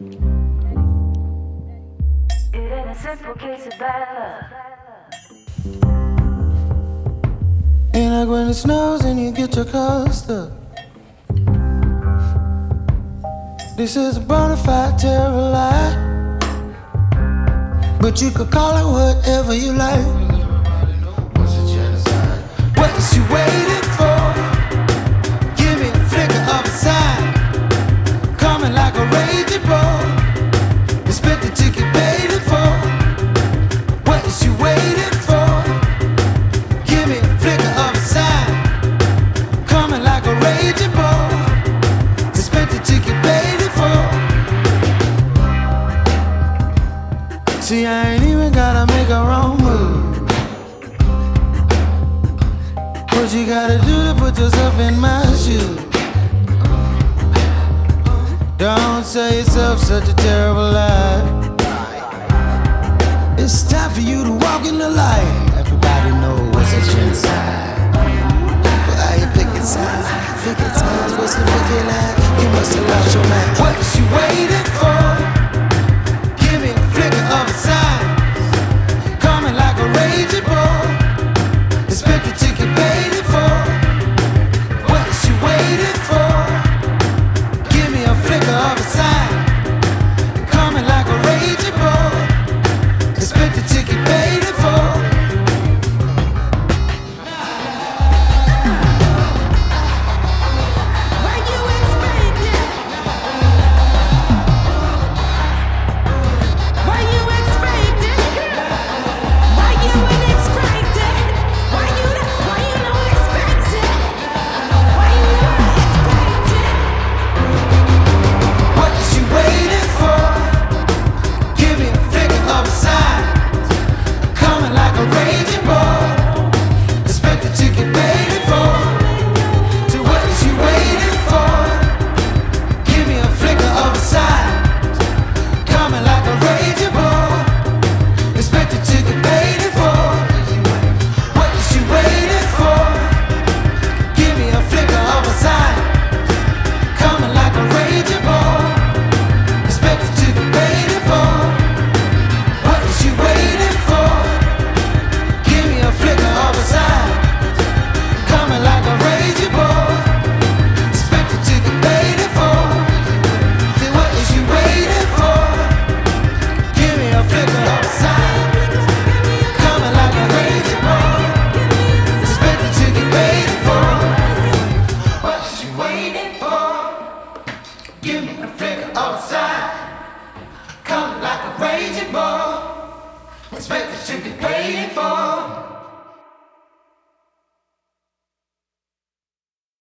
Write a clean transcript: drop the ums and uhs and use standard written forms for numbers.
It ain't a simple case of bad Ain't like when it snows and you get your car stuck. This is a bona fide terrible lie, but you could call it whatever you like. What's a genocide? What's you waiting for? Give me a flicker of a sign, coming like a raging bull. You spent the ticket waiting for. What is you waiting for? Give me a flicker of a sign, coming like a raging bull. You spent the ticket waiting for. See, I ain't even gotta make a wrong move. What you gotta do to put yourself in my shoes? Don't sell yourself such a terrible lie. It's time for you to walk in the light. Everybody knows what's a genocide. But are you picking sides? Picking sides, what's the picking at? You must have lost your mind. What is you waiting for? Give me a flicker of a sign, coming like a raging bull. You spent the ticket waiting for. What is you waiting for? Give me a flicker of a sign, coming like a raging bull. You spent the ticket waiting for. Why you expecting? Why you expecting? Why you ain't expecting? Why you not expecting? Why you not expecting? What is you waiting for? Give me a flicker of a sign, coming like a raging bull. Expect the ticket waiting for. So what is you waiting for? Give me a flicker of a sign, coming like a raging bull. Expect the ticket waiting for. What is you waiting for? Give me a flicker of a sign, coming like a raging bull. Expect the ticket waiting for. What is you waiting for? Give me a flicker of a sign, coming like a raging bull. Expect the ticket waiting for. Then what is you waiting for? Give me a flicker of a sign, coming like a raging bull. Expect the ticket waiting for. What is you waiting for? Give me a flicker of a sign, coming like a raging bull. Expect the ticket waiting for.